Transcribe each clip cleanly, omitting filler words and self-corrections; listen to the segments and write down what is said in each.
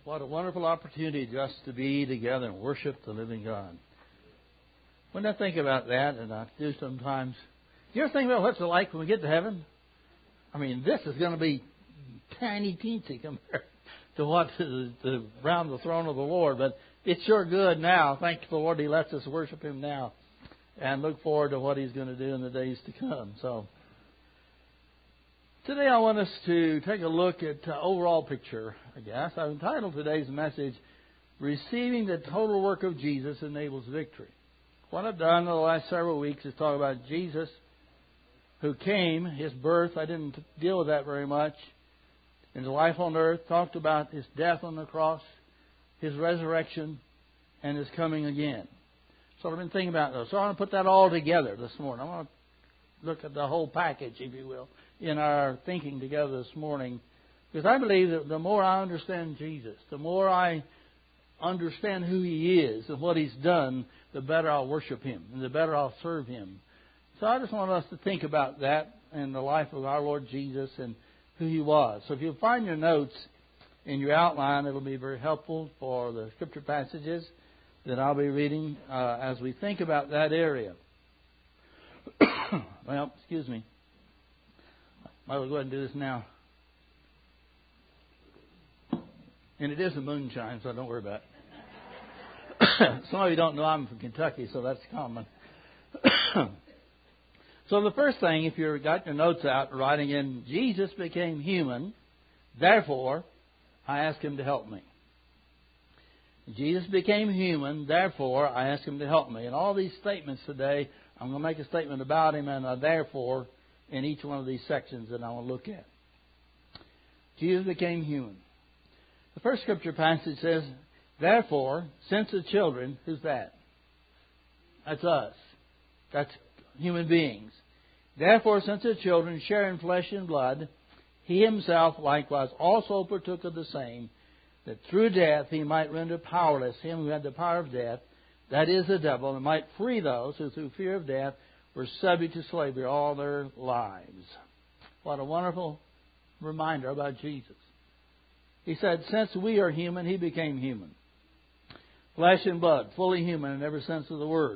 What a wonderful opportunity just to be together and worship the living God. When I think about that, and I do sometimes, you ever think about what's it like when we get to heaven? I mean, this is going to be tiny teensy compared to what around the throne of the Lord. But it's sure good now. Thank the Lord He lets us worship Him now and look forward to what He's going to do in the days to come. So today I want us to take a look at the overall picture, I guess. I've entitled today's message, Receiving the Total Work of Jesus Enables Victory. What I've done in the last several weeks is talk about Jesus who came, His birth. I didn't deal with that very much. His life on earth, talked about His death on the cross, His resurrection, and His coming again. So I've been thinking about those. So I want to put that all together this morning. I want to look at the whole package, if you will, in our thinking together this morning. Because I believe that the more I understand Jesus, the more I understand who He is and what He's done, the better I'll worship Him and the better I'll serve Him. So I just want us to think about that in the life of our Lord Jesus and who He was. So if you'll find your notes in your outline, it'll be very helpful for the scripture passages that I'll be reading as we think about that area. Well, excuse me. Might as well go ahead and do this now. And it is a moonshine, so don't worry about it. Some of you don't know I'm from Kentucky, so that's common. So the first thing, if you've got your notes out, writing in, Jesus became human, therefore I ask Him to help me. Jesus became human, therefore I ask Him to help me. And all these statements today, I'm going to make a statement about Him and a therefore in each one of these sections that I want to look at. Jesus became human. The first scripture passage says, therefore, since the children, who's that? That's us. That's human beings. Therefore, since the children share in flesh and blood, He Himself likewise also partook of the same, that through death He might render powerless him who had the power of death, that is the devil, and might free those who through fear of death were subject to slavery all their lives. What a wonderful reminder about Jesus. He said, since we are human, He became human. Flesh and blood, fully human in every sense of the word.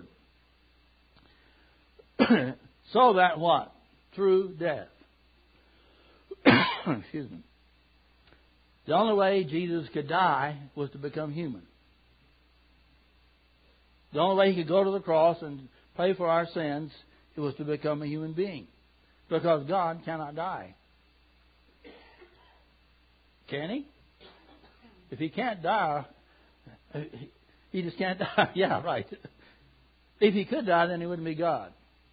So that what? Through death. Excuse me. The only way Jesus could die was to become human. The only way He could go to the cross and pay for our sins, it was to become a human being. Because God cannot die. Can He? If He can't die, He just can't die. Yeah, right. If He could die, then He wouldn't be God.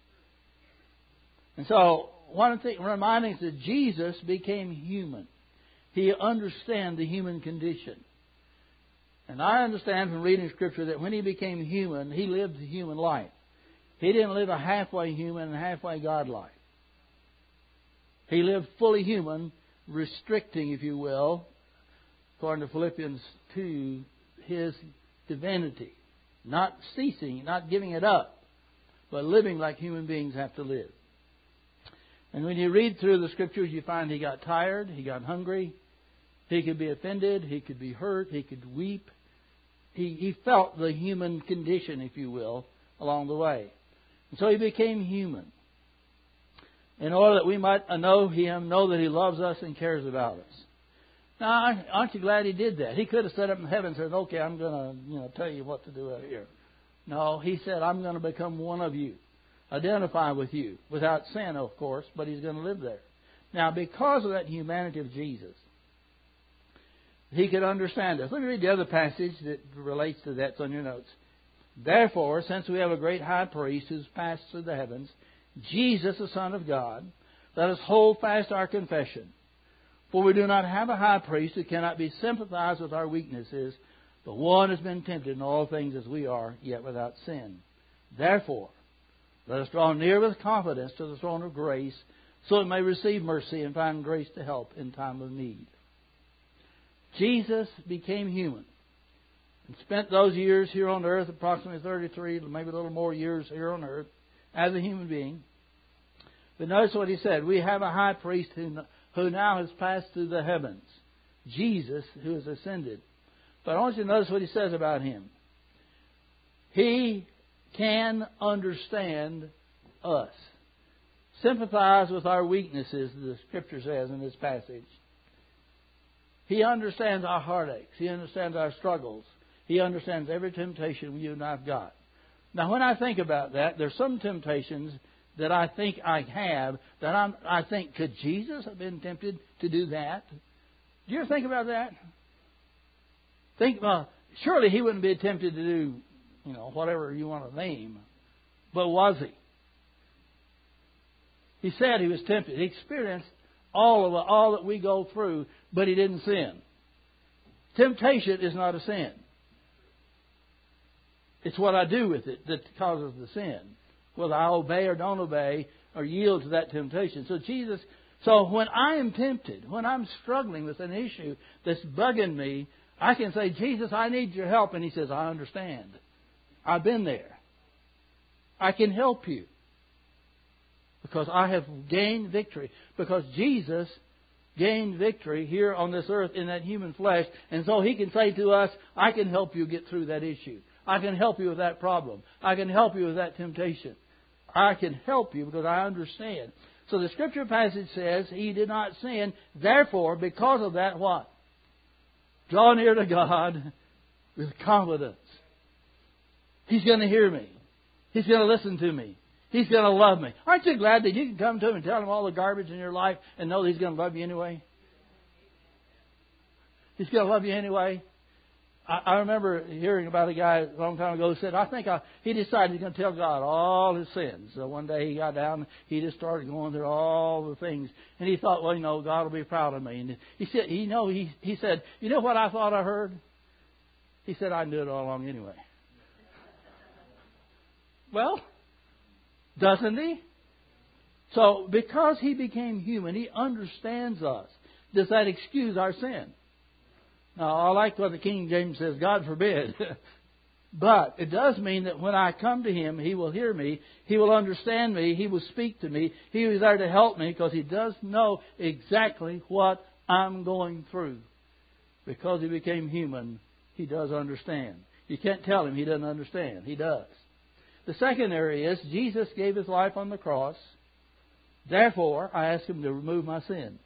And so, one thing reminding us that Jesus became human. He understands the human condition. And I understand from reading Scripture that when He became human, He lived the human life. He didn't live a halfway human and halfway God life. He lived fully human, restricting, if you will, according to Philippians 2, His divinity. Not ceasing, not giving it up, but living like human beings have to live. And when you read through the Scriptures, you find He got tired, He got hungry, He could be offended, He could be hurt, He could weep. He felt the human condition, if you will, along the way. And so He became human in order that we might know Him, know that He loves us and cares about us. Now, aren't you glad He did that? He could have set up in heaven and said, okay, I'm going to tell you what to do out here. No, He said, I'm going to become one of you. Identify with you. Without sin, of course, but He's going to live there. Now, because of that humanity of Jesus, He could understand us. Let me read the other passage that relates to that. It's on your notes. Therefore, since we have a great high priest who's passed through the heavens, Jesus, the Son of God, let us hold fast our confession. For we do not have a high priest who cannot be sympathized with our weaknesses, but one has been tempted in all things as we are, yet without sin. Therefore, let us draw near with confidence to the throne of grace, so we may receive mercy and find grace to help in time of need. Jesus became human and spent those years here on earth, approximately 33, maybe a little more years here on earth, as a human being. But notice what He said. We have a high priest who now has passed through the heavens. Jesus, who has ascended. But I want you to notice what he says about him. He can understand us. Sympathize with our weaknesses, the Scripture says in this passage. He understands our heartaches. He understands our struggles. He understands every temptation you and I've got. Now, when I think about that, there's some temptations that I think I have that I think, could Jesus have been tempted to do that? Do you ever think about that? Think, well, surely he wouldn't be tempted to do, whatever you want to name. But was he? He said he was tempted. He experienced all that we go through, but he didn't sin. Temptation is not a sin. It's what I do with it that causes the sin. Whether I obey or don't obey or yield to that temptation. So when I am tempted, when I'm struggling with an issue that's bugging me, I can say, Jesus, I need your help. And He says, I understand. I've been there. I can help you. Because I have gained victory. Because Jesus gained victory here on this earth in that human flesh. And so He can say to us, I can help you get through that issue. I can help you with that problem. I can help you with that temptation. I can help you because I understand. So the Scripture passage says He did not sin. Therefore, because of that, what? Draw near to God with confidence. He's going to hear me. He's going to listen to me. He's going to love me. Aren't you glad that you can come to Him and tell Him all the garbage in your life and know that He's going to love you anyway? He's going to love you anyway. I remember hearing about a guy a long time ago who said, he decided he's going to tell God all his sins. So one day he got down, he just started going through all the things. And he thought, well, God will be proud of me. And he said, he said, you know what I thought I heard? He said, I knew it all along anyway. Well, doesn't He? So because He became human, He understands us. Does that excuse our sin? Now, I like what the King James says, God forbid. But it does mean that when I come to Him, He will hear me. He will understand me. He will speak to me. He is there to help me because He does know exactly what I'm going through. Because He became human, He does understand. You can't tell Him He doesn't understand. He does. The second area is Jesus gave His life on the cross. Therefore, I ask Him to remove my sin.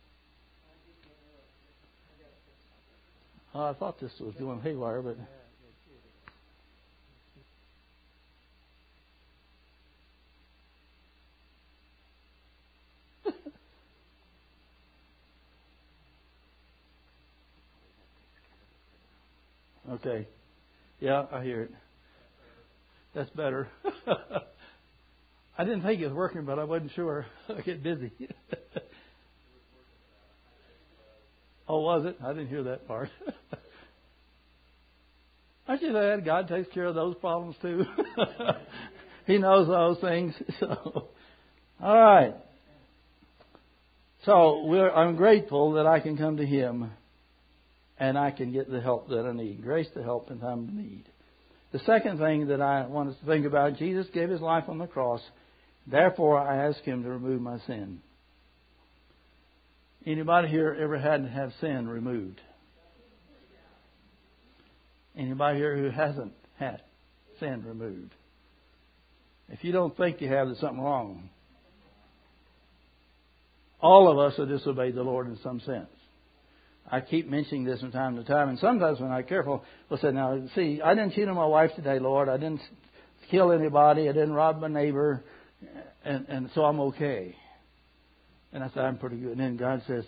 I thought this was going haywire, but... Okay. Yeah, I hear it. That's better. I didn't think it was working, but I wasn't sure. I get busy. Oh, was it? I didn't hear that part. Aren't you glad God takes care of those problems too? He knows those things. So, all right. So I'm grateful that I can come to Him and I can get the help that I need. Grace to help in time of need. The second thing that I want us to think about, Jesus gave His life on the cross. Therefore, I ask Him to remove my sin. Anybody here ever had to have sin removed? Anybody here who hasn't had sin removed? If you don't think you have, there's something wrong. All of us have disobeyed the Lord in some sense. I keep mentioning this from time to time, and sometimes when I'm careful, we'll say, now, see, I didn't cheat on my wife today, Lord. I didn't kill anybody. I didn't rob my neighbor, and so I'm okay. And I said, I'm pretty good. And then God says,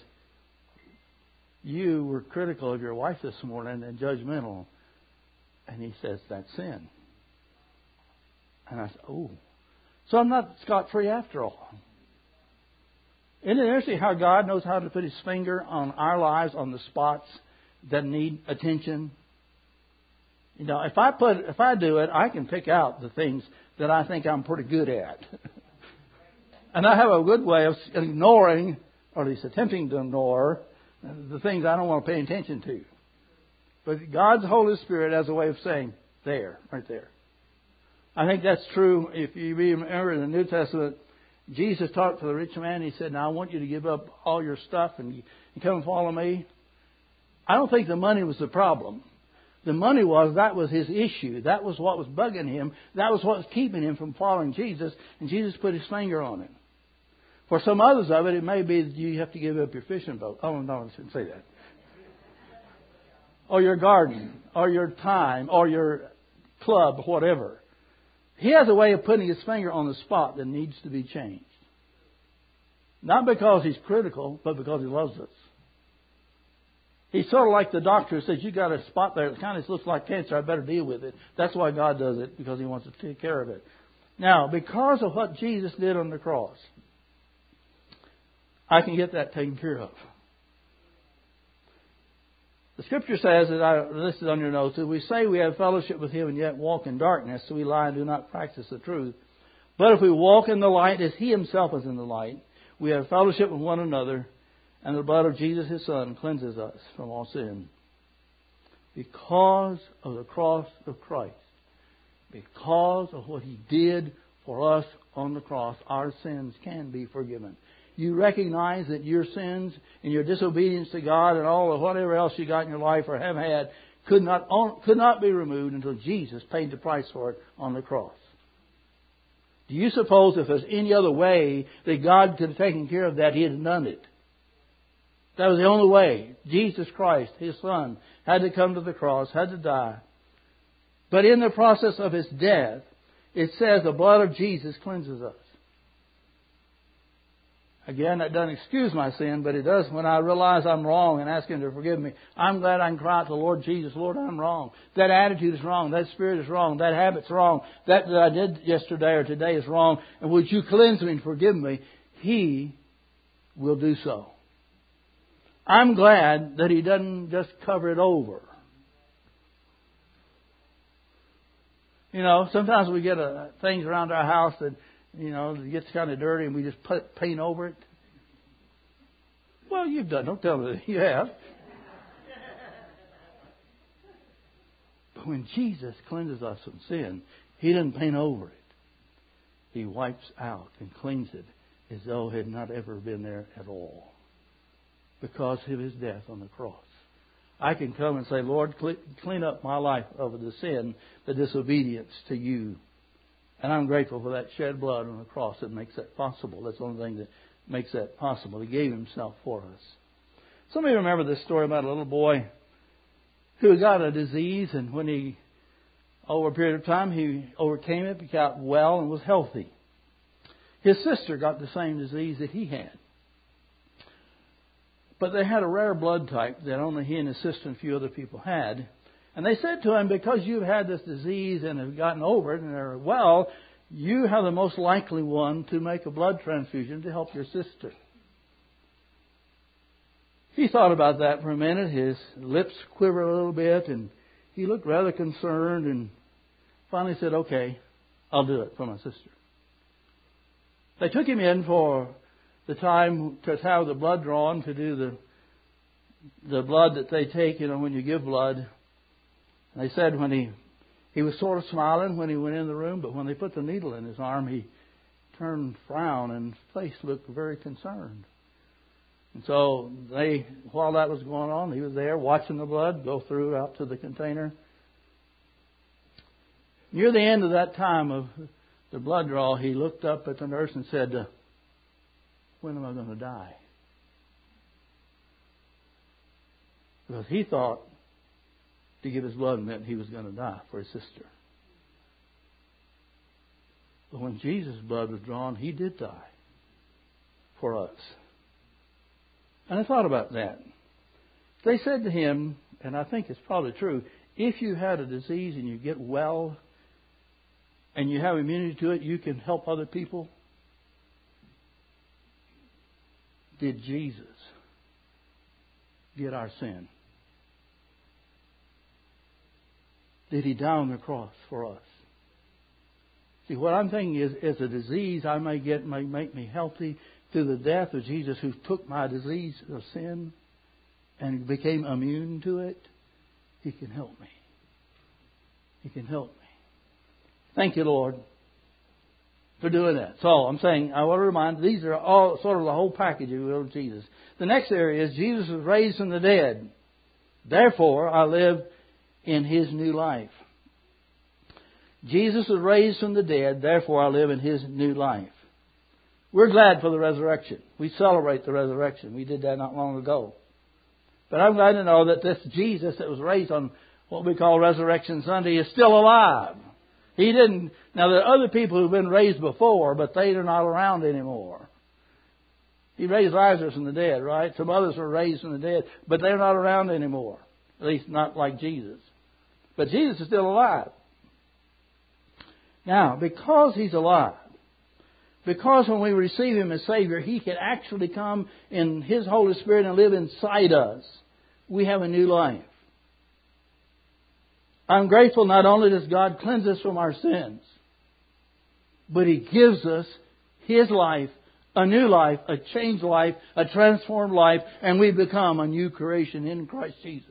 you were critical of your wife this morning and judgmental. And He says, that's sin. And I said, oh. So I'm not scot-free after all. Isn't it interesting how God knows how to put His finger on our lives, on the spots that need attention? If I do it, I can pick out the things that I think I'm pretty good at. And I have a good way of ignoring, or at least attempting to ignore, the things I don't want to pay attention to. But God's Holy Spirit has a way of saying, there, right there. I think that's true. If you remember in the New Testament, Jesus talked to the rich man. He said, now I want you to give up all your stuff and come and follow me. I don't think the money was the problem. The money that was his issue. That was what was bugging him. That was what was keeping him from following Jesus. And Jesus put his finger on it. For some others of it, it may be that you have to give up your fishing boat. Oh, no, I shouldn't say that. Or your garden, or your time, or your club, whatever. He has a way of putting his finger on the spot that needs to be changed. Not because he's critical, but because he loves us. He's sort of like the doctor who says, you got a spot there that kind of looks like cancer, I better deal with it. That's why God does it, because he wants to take care of it. Now, because of what Jesus did on the cross, I can get that taken care of. The Scripture says, this is on your notes, that we say we have fellowship with Him and yet walk in darkness, so we lie and do not practice the truth. But if we walk in the light as He Himself is in the light, we have fellowship with one another, and the blood of Jesus, His Son, cleanses us from all sin. Because of the cross of Christ, because of what He did for us on the cross, our sins can be forgiven. You recognize that your sins and your disobedience to God and all of whatever else you got in your life or have had could not be removed until Jesus paid the price for it on the cross. Do you suppose if there's any other way that God could have taken care of that, He had done it? That was the only way. Jesus Christ, His Son, had to come to the cross, had to die. But in the process of His death, it says the blood of Jesus cleanses us. Again, that doesn't excuse my sin, but it does when I realize I'm wrong and ask Him to forgive me. I'm glad I can cry out to the Lord Jesus, Lord, I'm wrong. That attitude is wrong. That spirit is wrong. That habit's wrong. That I did yesterday or today is wrong. And would you cleanse me and forgive me? He will do so. I'm glad that He doesn't just cover it over. You know, sometimes we get things around our house that, you know, it gets kind of dirty and we just put paint over it. Well, you've done. Don't tell me that you have. But when Jesus cleanses us from sin, He doesn't paint over it. He wipes out and cleans it as though it had not ever been there at all. Because of His death on the cross. I can come and say, Lord, clean up my life over the sin, the disobedience to You. And I'm grateful for that shed blood on the cross that makes that possible. That's the only thing that makes that possible. He gave Himself for us. Some of you remember this story about a little boy who got a disease, and when he, over a period of time, he overcame it, got well, and was healthy. His sister got the same disease that he had. But they had a rare blood type that only he and his sister and a few other people had. And they said to him, because you've had this disease and have gotten over it and are well, you have the most likely one to make a blood transfusion to help your sister. He thought about that for a minute. His lips quivered a little bit and he looked rather concerned and finally said, okay, I'll do it for my sister. They took him in for the time to have the blood drawn, to do the blood that they take, you know, when you give blood. And they said when he was sort of smiling when he went in the room, but when they put the needle in his arm, he turned frown and his face looked very concerned. And so while that was going on, he was there watching the blood go through out to the container. Near the end of that time of the blood draw, he looked up at the nurse and said, when am I going to die? Because he thought to give his blood meant he was going to die for his sister. But when Jesus' blood was drawn, He did die for us. And I thought about that. They said to him, and I think it's probably true, if you had a disease and you get well and you have immunity to it, you can help other people. Did Jesus get our sin? Did He die on the cross for us? See, what I'm thinking is a disease I may get may make me healthy through the death of Jesus, who took my disease of sin and became immune to it. He can help me. He can help me. Thank you, Lord, for doing that. So I'm saying, I want to remind, these are all sort of the whole package of Jesus. The next area is Jesus was raised from the dead. Therefore, I live in His new life. Jesus was raised from the dead, therefore I live in His new life. We're glad for the resurrection. We celebrate the resurrection. We did that not long ago. But I'm glad to know that this Jesus that was raised on what we call Resurrection Sunday is still alive. He didn't. Now there are other people who've been raised before, but they are not around anymore. He raised Lazarus from the dead, right? Some others were raised from the dead, but they're not around anymore. At least not like Jesus. But Jesus is still alive. Now, because He's alive, because when we receive Him as Savior, He can actually come in His Holy Spirit and live inside us, we have a new life. I'm grateful not only does God cleanse us from our sins, but He gives us His life, a new life, a changed life, a transformed life, and we become a new creation in Christ Jesus.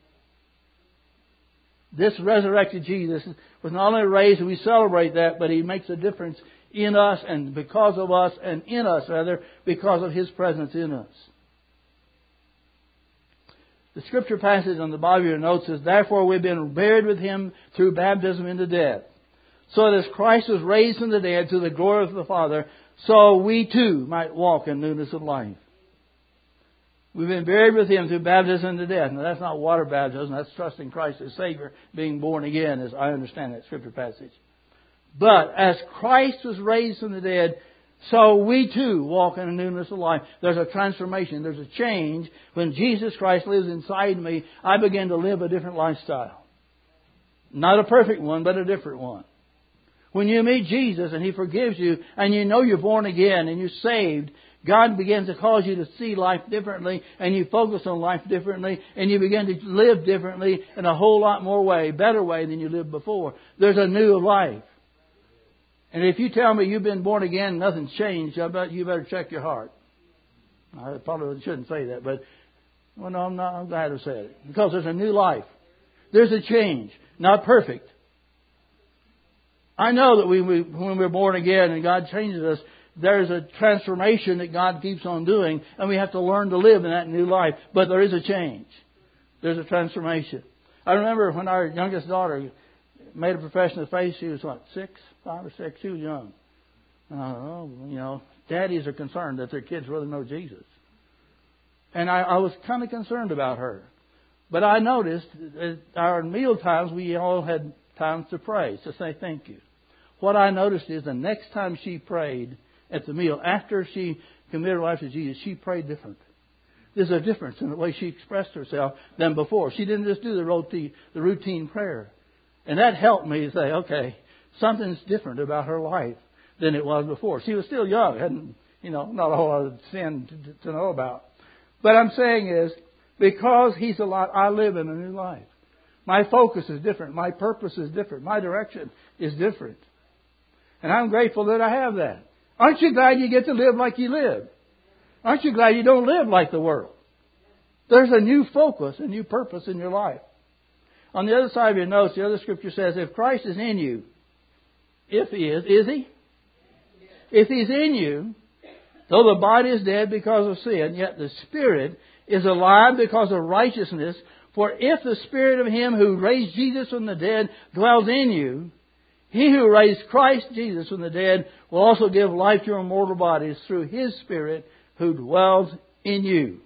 This resurrected Jesus was not only raised, and we celebrate that, but He makes a difference in us and because of us, and in us rather, because of His presence in us. The scripture passage on the bottom of your notes says, therefore we've been buried with Him through baptism into death, so that as Christ was raised from the dead to the glory of the Father, so we too might walk in newness of life. We've been buried with Him through baptism into death. Now that's not water baptism, that's trusting Christ as Savior, being born again, as I understand that scripture passage. But as Christ was raised from the dead, so we too walk in a newness of life. There's a transformation. There's a change. When Jesus Christ lives inside me, I begin to live a different lifestyle. Not a perfect one, but a different one. When you meet Jesus and He forgives you and you know you're born again and you're saved, God begins to cause you to see life differently, and you focus on life differently, and you begin to live differently in a whole lot more way, better way than you lived before. There's a new life. And if you tell me you've been born again and nothing's changed, I bet you better check your heart. I probably shouldn't say that, but well, no, I'm not. I'm glad I said it. Because there's a new life. There's a change. Not perfect. I know that when we're born again and God changes us, there's a transformation that God keeps on doing, and we have to learn to live in that new life. But there is a change. There's a transformation. I remember when our youngest daughter made a profession of faith, she was what, 5 or 6? She was young. Daddies are concerned that their kids really know Jesus. And I was kind of concerned about her. But I noticed at our meal times, we all had times to pray, to say thank you. What I noticed is the next time she prayed at the meal, after she committed her life to Jesus, she prayed different. There's a difference in the way she expressed herself than before. She didn't just do the routine prayer. And that helped me to say, okay, something's different about her life than it was before. She was still young, hadn't, not a whole lot of sin to know about. But I'm saying is, because He's alive, I live in a new life. My focus is different. My purpose is different. My direction is different. And I'm grateful that I have that. Aren't you glad you get to live like you live? Aren't you glad you don't live like the world? There's a new focus, a new purpose in your life. On the other side of your notes, the other scripture says, if Christ is in you, if He is He? If He's in you, though the body is dead because of sin, yet the Spirit is alive because of righteousness. For if the Spirit of Him who raised Jesus from the dead dwells in you, He who raised Christ Jesus from the dead will also give life to your mortal bodies through His Spirit who dwells in you.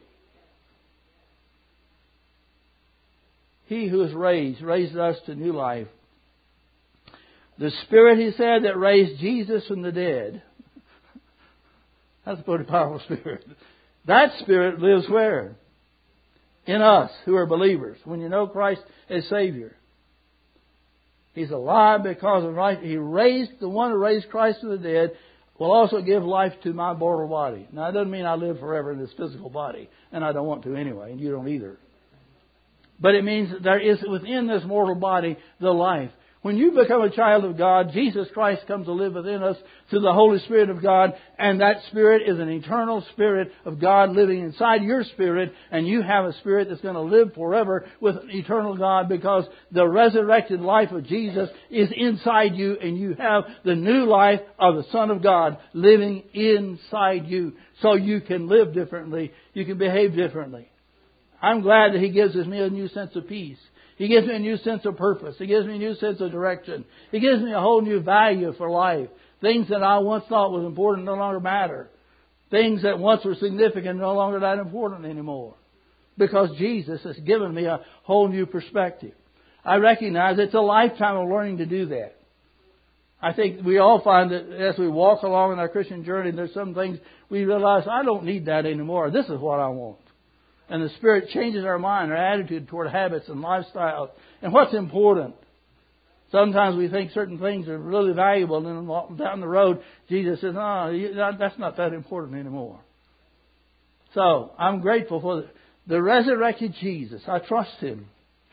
He who is raised us to new life. The Spirit, He said, that raised Jesus from the dead. That's a pretty powerful Spirit. That Spirit lives where? In us who are believers. When you know Christ as Savior. He's alive because of right. He raised the one who raised Christ from the dead will also give life to my mortal body. Now, that doesn't mean I live forever in this physical body. And I don't want to anyway. And you don't either. But it means that there is within this mortal body the life. When you become a child of God, Jesus Christ comes to live within us through the Holy Spirit of God. And that Spirit is an eternal Spirit of God living inside your spirit. And you have a Spirit that's going to live forever with an eternal God because the resurrected life of Jesus is inside you. And you have the new life of the Son of God living inside you. So you can live differently. You can behave differently. I'm glad that He gives me a new sense of peace. He gives me a new sense of purpose. He gives me a new sense of direction. He gives me a whole new value for life. Things that I once thought was important no longer matter. Things that once were significant no longer that important anymore. Because Jesus has given me a whole new perspective. I recognize it's a lifetime of learning to do that. I think we all find that as we walk along in our Christian journey, there's some things we realize, I don't need that anymore. This is what I want. And the Spirit changes our mind, our attitude toward habits and lifestyles and what's important. Sometimes we think certain things are really valuable, and then down the road, Jesus says, no, that's not that important anymore. So, I'm grateful for the resurrected Jesus. I trust Him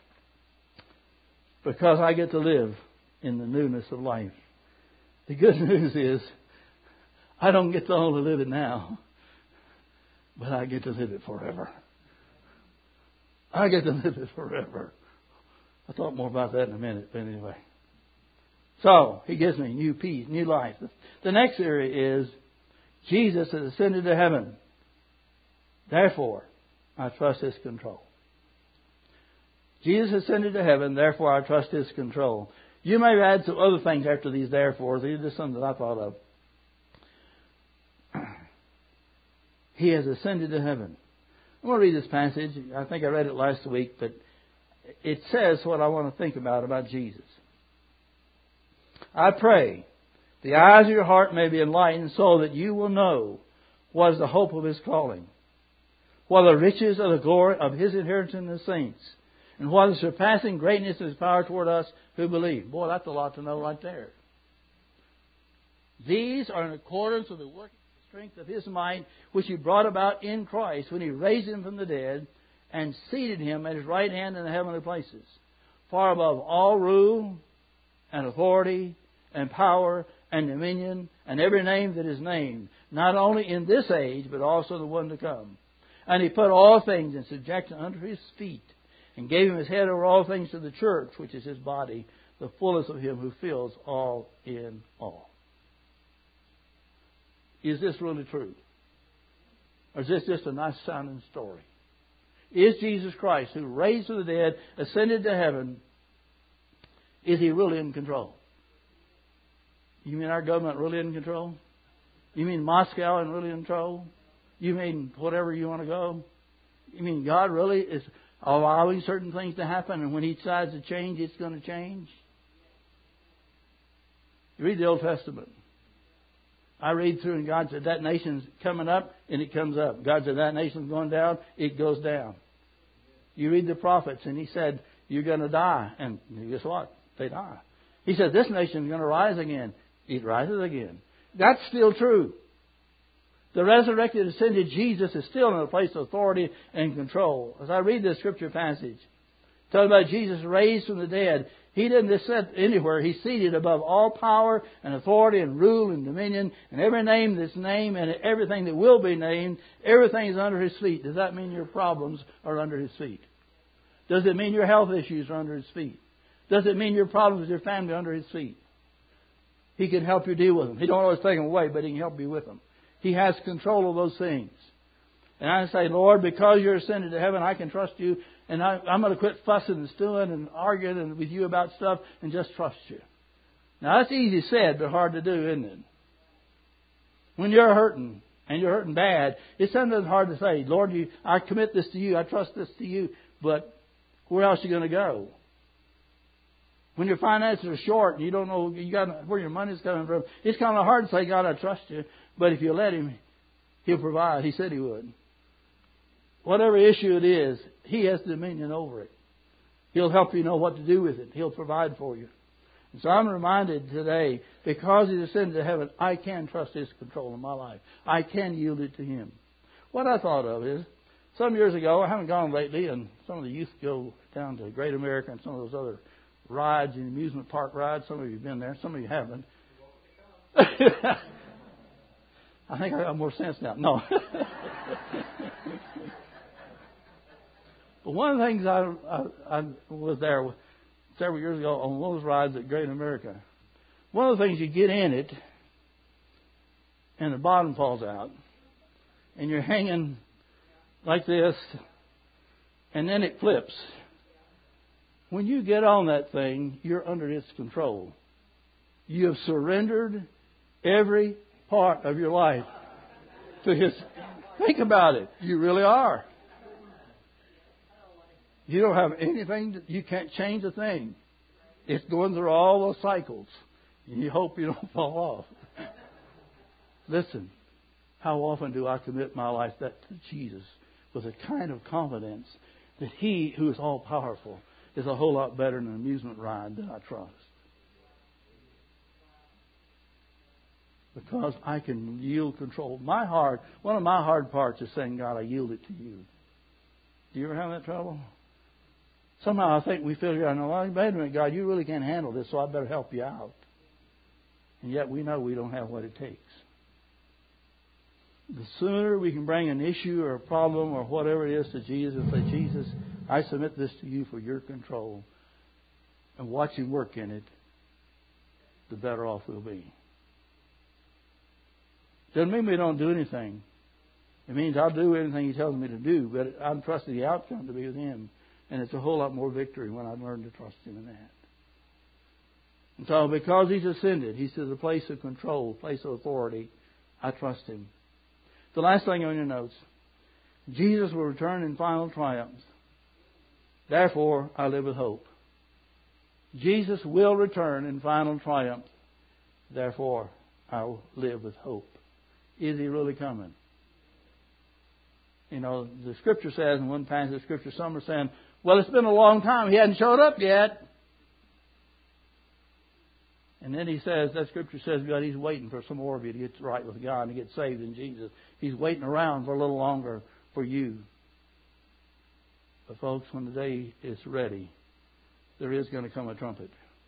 because I get to live in the newness of life. The good news is, I don't get to only live it now, but I get to live it forever. I get to live it forever. I'll talk more about that in a minute, but anyway. So, He gives me new peace, new life. The next area is, Jesus has ascended to heaven. Therefore, I trust His control. Jesus ascended to heaven, therefore I trust His control. You may add some other things after these therefores. These are just some that I thought of. He has ascended to heaven. I'm going to read this passage. I think I read it last week, but it says what I want to think about Jesus. I pray the eyes of your heart may be enlightened so that you will know what is the hope of His calling, what are the riches of the glory of His inheritance in the saints, and what is the surpassing greatness of His power toward us who believe. Boy, that's a lot to know right there. These are in accordance with the working strength of His might, which He brought about in Christ when He raised Him from the dead and seated Him at His right hand in the heavenly places, far above all rule and authority and power and dominion and every name that is named, not only in this age, but also the one to come. And He put all things in subjection under His feet, and gave Him His head over all things to the church, which is His body, the fullness of Him who fills all in all. Is this really true? Or is this just a nice sounding story? Is Jesus Christ, who raised from the dead, ascended to heaven, is He really in control? You mean our government really in control? You mean Moscow and really in control? You mean whatever you want to go? You mean God really is allowing certain things to happen, and when He decides to change, it's going to change? You read the Old Testament. I read through, and God said that nation's coming up, and it comes up. God said that nation's going down, it goes down. You read the prophets, and He said you're going to die, and guess what? They die. He said this nation's going to rise again. It rises again. That's still true. The resurrected, ascended Jesus is still in a place of authority and control. As I read this scripture passage, talking about Jesus raised from the dead, He didn't just sit anywhere. He's seated above all power and authority and rule and dominion and every name that's named and everything that will be named. Everything is under His feet. Does that mean your problems are under His feet? Does it mean your health issues are under His feet? Does it mean your problems with your family are under His feet? He can help you deal with them. He don't always take them away, but He can help you with them. He has control of those things. And I say, Lord, because You're ascended to heaven, I can trust You. And I'm going to quit fussing and stewing and arguing with You about stuff and just trust You. Now, that's easy said, but hard to do, isn't it? When you're hurting, and you're hurting bad, it's sometimes hard to say, Lord, I commit this to You. I trust this to You. But where else are you going to go? When your finances are short and you don't know where your money's coming from, it's kind of hard to say, God, I trust You. But if you let Him, He'll provide. He said He would. Whatever issue it is, He has dominion over it. He'll help you know what to do with it. He'll provide for you. And so I'm reminded today, because He's ascended to heaven, I can trust His control in my life. I can yield it to Him. What I thought of is, some years ago, I haven't gone lately, and some of the youth go down to Great America and some of those other rides and amusement park rides. Some of you have been there. Some of you haven't. I think I got more sense now. No. But one of the things I was there several years ago on one of those rides at Great America. One of the things, you get in it, and the bottom falls out, and you're hanging like this, and then it flips. When you get on that thing, you're under its control. You have surrendered every part of your life to His. Think about it. You really are. You don't have anything. You can't change a thing. It's going through all those cycles. And you hope you don't fall off. Listen, how often do I commit my life to Jesus with a kind of confidence that He, who is all powerful, is a whole lot better than an amusement ride that I trust. Because I can yield control. My heart, one of my hard parts is saying, God, I yield it to you. Do you ever have that trouble? Somehow I think we figure out, no, wait a minute, God, you really can't handle this, so I better help you out. And yet we know we don't have what it takes. The sooner we can bring an issue or a problem or whatever it is to Jesus and say, Jesus, I submit this to you for your control, and watch Him work in it, the better off we'll be. Doesn't mean we don't do anything. It means I'll do anything He tells me to do, but I'm trusting the outcome to be with Him. And it's a whole lot more victory when I've learned to trust Him in that. And so because He's ascended, He's to the place of control, place of authority, I trust Him. The last thing on your notes, Jesus will return in final triumph. Therefore, I live with hope. Jesus will return in final triumph. Therefore, I will live with hope. Is He really coming? You know, the Scripture says, in one passage of Scripture, some are saying, well, it's been a long time. He hasn't showed up yet. And then He says, that Scripture says, God, He's waiting for some more of you to get right with God and to get saved in Jesus. He's waiting around for a little longer for you. But folks, when the day is ready, there is going to come a trumpet.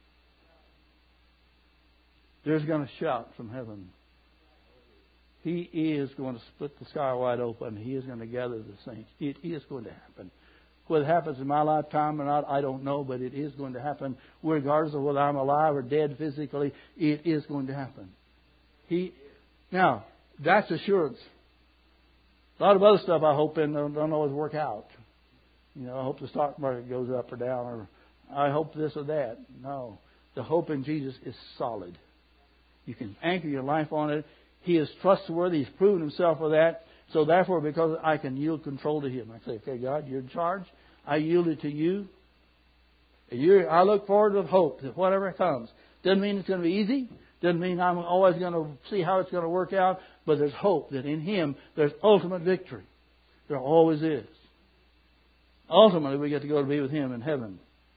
There's going to shout from heaven. He is going to split the sky wide open. He is going to gather the saints. It is going to happen. Whether it happens in my lifetime or not, I don't know, but it is going to happen. Regardless of whether I'm alive or dead physically, it is going to happen. Now, that's assurance. A lot of other stuff I hope in don't always work out. You know, I hope the stock market goes up or down, or I hope this or that. No. The hope in Jesus is solid. You can anchor your life on it. He is trustworthy. He's proven Himself for that. So therefore, because I can yield control to Him, I say, okay, God, You're in charge. I yield it to You. I look forward with hope that whatever comes. Doesn't mean it's going to be easy. Doesn't mean I'm always going to see how it's going to work out. But there's hope that in Him there's ultimate victory. There always is. Ultimately, we get to go to be with Him in heaven.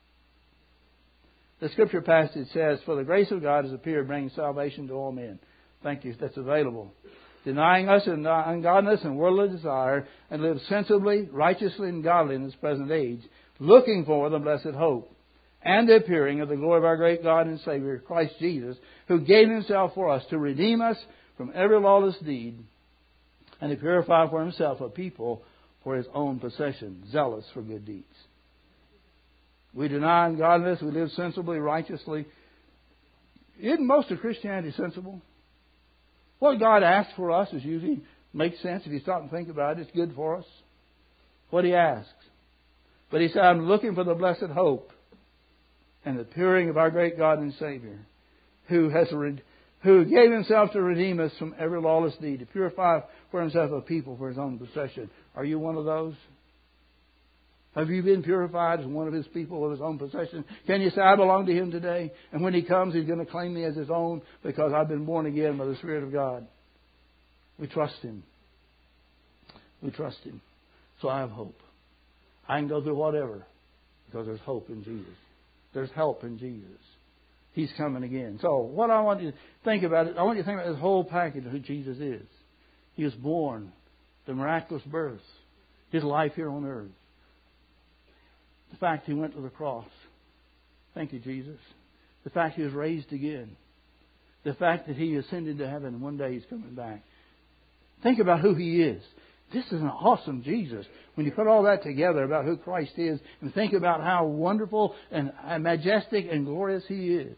The Scripture passage says, for the grace of God has appeared, bringing salvation to all men. Thank you. That's available. Denying us and ungodliness and worldly desire, and live sensibly, righteously, and godly in this present age, looking for the blessed hope and the appearing of the glory of our great God and Savior, Christ Jesus, who gave Himself for us to redeem us from every lawless deed and to purify for Himself a people for His own possession, zealous for good deeds. We deny ungodliness. We live sensibly, righteously. Isn't most of Christianity sensible? What God asks for us is usually makes sense if you stop and think about it. It's good for us. What He asks. But He said, I'm looking for the blessed hope and the appearing of our great God and Savior, who gave Himself to redeem us from every lawless deed, to purify for Himself a people for His own possession. Are you one of those? Have you been purified as one of His people of His own possession? Can you say, I belong to Him today? And when He comes, He's going to claim me as His own because I've been born again by the Spirit of God. We trust Him. We trust Him. So I have hope. I can go through whatever because there's hope in Jesus. There's help in Jesus. He's coming again. So what I want you to think about is, I want you to think about this whole package of who Jesus is. He was born, the miraculous birth, His life here on earth. The fact He went to the cross. Thank you, Jesus. The fact He was raised again. The fact that He ascended to heaven and one day He's coming back. Think about who He is. This is an awesome Jesus. When you put all that together about who Christ is and think about how wonderful and majestic and glorious He is.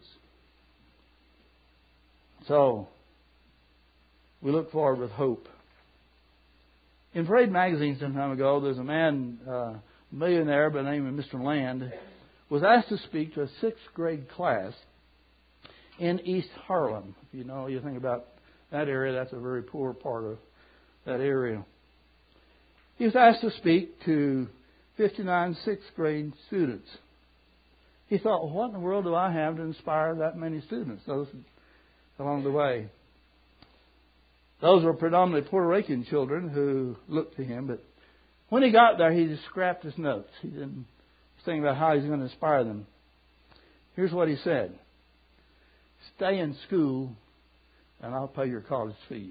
So, we look forward with hope. In Parade magazine some time ago, there's a man, millionaire by the name of Mr. Land, was asked to speak to a 6th grade class in East Harlem. If you think about that area, that's a very poor part of that area. He was asked to speak to 59 6th grade students. He thought, well, what in the world do I have to inspire that many students? Those along the way. Those were predominantly Puerto Rican children who looked to him, but when he got there, he just scrapped his notes. He didn't think about how he's going to inspire them. Here's what he said. Stay in school and I'll pay your college fees.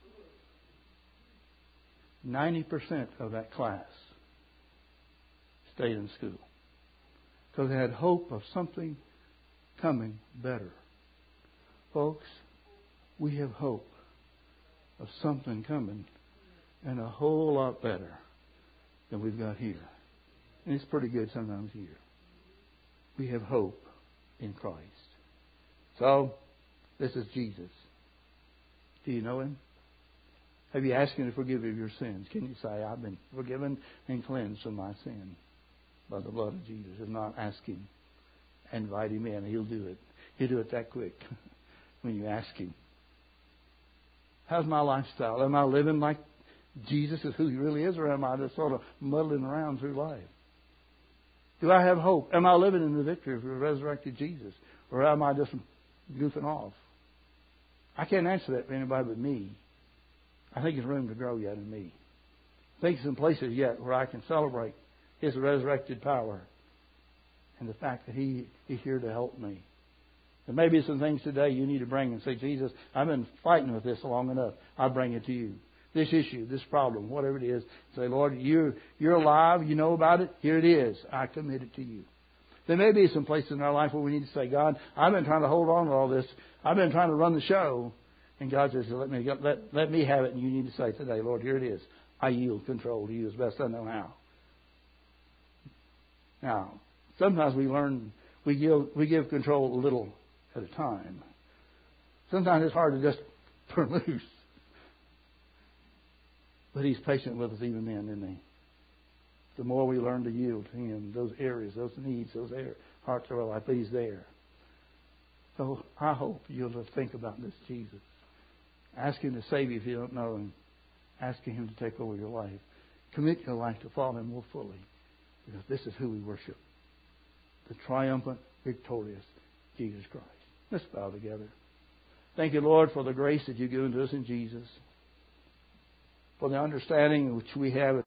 90% of that class stayed in school because they had hope of something coming better. Folks, we have hope of something coming and a whole lot better than we've got here. And it's pretty good sometimes here. We have hope in Christ. So, this is Jesus. Do you know Him? Have you asked Him to forgive you of your sins? Can you say, I've been forgiven and cleansed from my sin by the blood of Jesus? If not, ask Him. Invite Him in. He'll do it. He'll do it that quick when you ask Him. How's my lifestyle? Am I living like Jesus is who He really is, or am I just sort of muddling around through life? Do I have hope? Am I living in the victory of the resurrected Jesus? Or am I just goofing off? I can't answer that for anybody but me. I think there's room to grow yet in me. I think there's some places yet where I can celebrate His resurrected power and the fact that He is here to help me. There may be some things today you need to bring and say, Jesus, I've been fighting with this long enough. I'll bring it to you. This issue, this problem, whatever it is. Say, Lord, you're alive. You know about it. Here it is. I commit it to you. There may be some places in our life where we need to say, God, I've been trying to hold on to all this. I've been trying to run the show. And God says, let me have it. And you need to say today, Lord, here it is. I yield control to you as best I know how. Now, sometimes we give control a little at a time. Sometimes it's hard to just turn loose. But He's patient with us even then, isn't He? The more we learn to yield to Him, those areas, those needs, those parts of our life, He's there. So I hope you'll just think about this Jesus. Ask Him to save you if you don't know Him. Ask Him to take over your life. Commit your life to follow Him more fully. Because this is who we worship. The triumphant, victorious Jesus Christ. Let's bow together. Thank you, Lord, for the grace that you've given to us in Jesus. For the understanding which we have